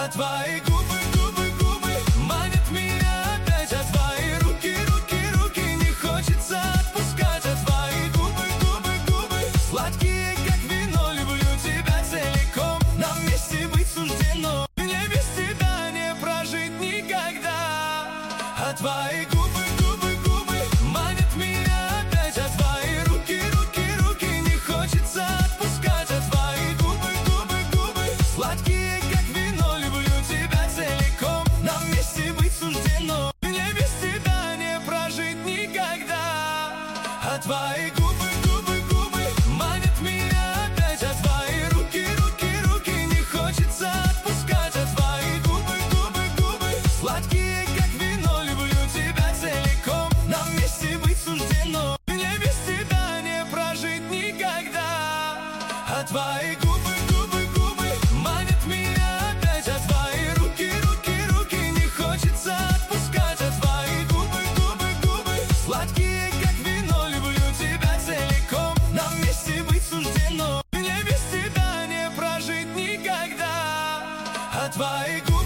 А твои губы, губы, губы манят меня опять. А твои руки, руки, руки не хочется отпускать. А твои губы, губы, губы сладкие, как вино. Люблю тебя целиком, нам вместе быть суждено. Мне без тебя не прожить никогда. А твои губы, губы, губы манят меня опять. А твои руки, руки, руки не хочется отпускать. А твои губы, губы, губы сладкие, как вино. Люблю тебя целиком, нам вместе быть суждено. Мне без тебя не прожить никогда. А твои губы, губы, губы манят меня опять. А твои руки, руки, руки не хочется отпускать. А твои губы, губы, губы сладкие, как вино. Люблю тебя целиком, нам вместе быть суждено. Мне без тебя не прожить никогда. А твои губы, губы, губы манят меня опять. А твои руки, руки, руки не хочется отпускать. А твои губы, губы, губы сладкие, как вино. Люблю тебя целиком, нам вместе быть суждено. Мне без тебя не прожить никогда. А твои губы